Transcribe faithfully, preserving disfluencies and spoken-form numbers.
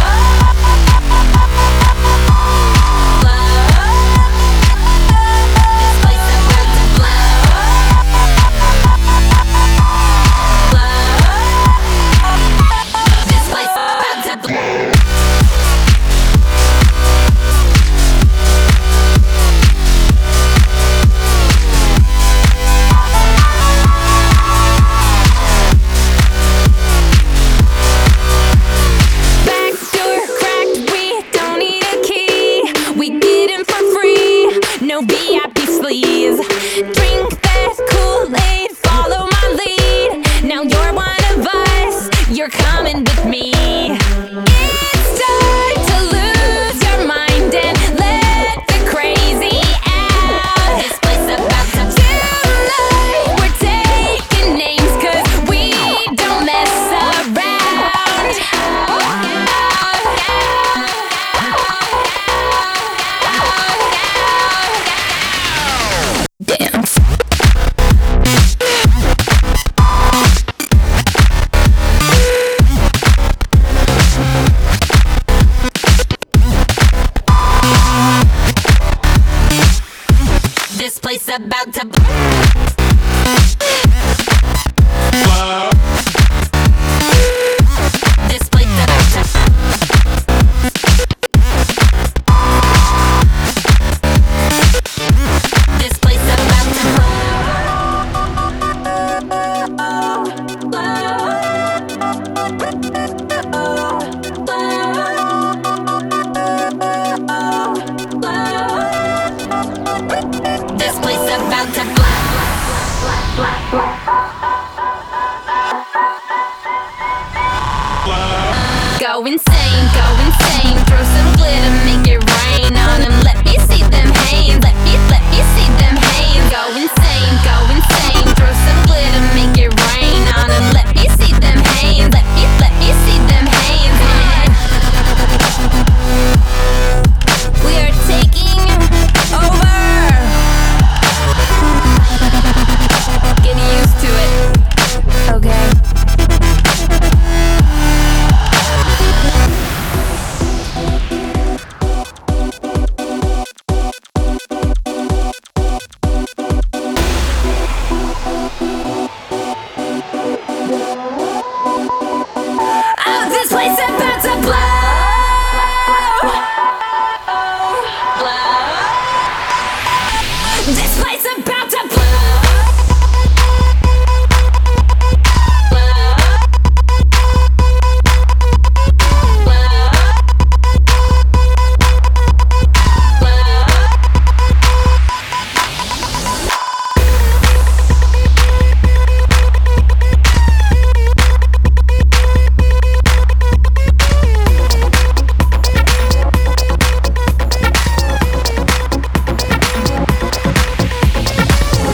No V I P sleeves. Drink that Kool-Aid, follow my lead. Now you're one of us, you're coming with me. It's time to lose your mind and let the crazy out. This place about to tonight, we're taking names cause we don't mess around. Dance. This place about to This place about to This place about This place about to Go insane, go insane. Throw some glitter, make it rain on them. Let me see them hands. Let me, let me see them hands. Go insane, go insane. Throw some glitter, make it rain on them. Let me see them hands. Let me, let me see them hands. We are taking over. Get used to it, okay? Oh, this place about to blow.